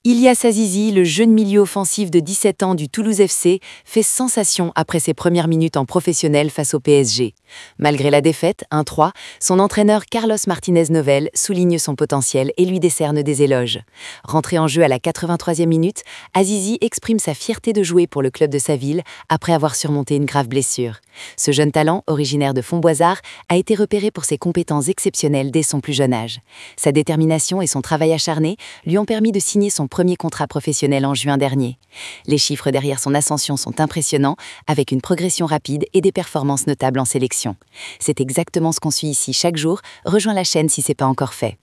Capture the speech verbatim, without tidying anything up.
Ilyas Azizi, le jeune milieu offensif de dix-sept ans du Toulouse F C, fait sensation après ses premières minutes en professionnel face au P S G. Malgré la défaite, un trois, son entraîneur Carlos Martinez Novel souligne son potentiel et lui décerne des éloges. Rentré en jeu à la quatre-vingt-troisième minute, Azizi exprime sa fierté de jouer pour le club de sa ville après avoir surmonté une grave blessure. Ce jeune talent, originaire de Fontboisard, a été repéré pour ses compétences exceptionnelles dès son plus jeune âge. Sa détermination et son travail acharné lui ont permis de signer son premier contrat professionnel en juin dernier. Les chiffres derrière son ascension sont impressionnants, avec une progression rapide et des performances notables en sélection. C'est exactement ce qu'on suit ici chaque jour. Rejoins la chaîne si ce n'est pas encore fait.